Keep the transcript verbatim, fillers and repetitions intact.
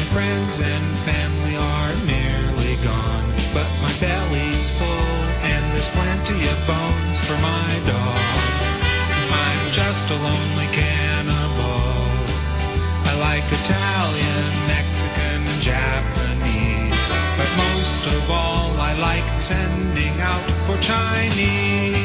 friends and family are nearly gone, but my belly's full and there's plenty of bones for my dog. I'm just a lonely cannibal. I like Italian, Mexican, and Japanese, but most of all I like sending out for Chinese.